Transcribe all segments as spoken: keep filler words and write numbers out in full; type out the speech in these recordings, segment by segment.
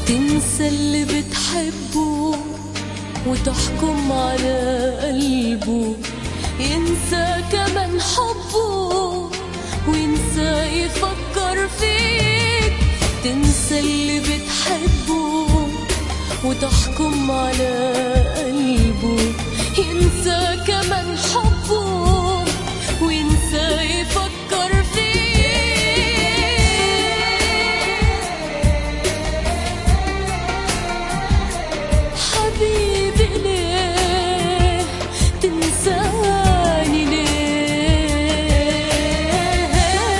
تنسى اللي بتحبه وتحكم على قلبه، ينسى كمان حبه وينسى يفكر فيك. تنسى اللي بتحبه وتحكم على قلبه، ينسى كمان حبه وينسى يفكر فيك. حبيبي ليه تنساني ليه؟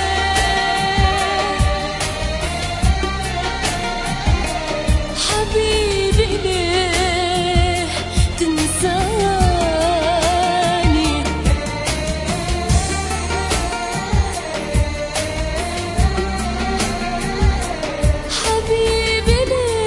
حبيبي ليه تنساني؟ حبيبي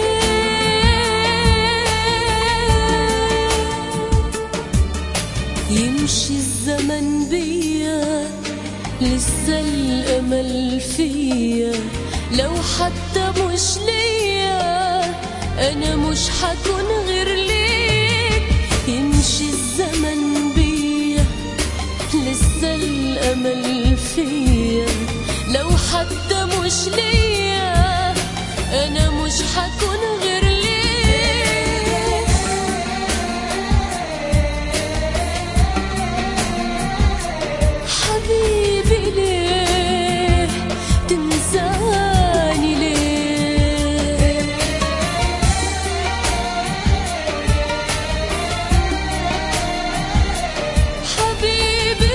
ليه يمشي الزمن بيا لسه الأمل فيا، لو حتى مش ليا أنا مش حكون غير ليك. يمشي الزمن بيا لسه الأمل فيا، لو حتى مش ليا أنا مش حكون غير ليك. حبيبي ليه تنساني ليه؟ حبيبي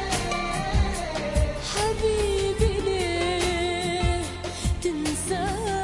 حبيبي ليه تنساني؟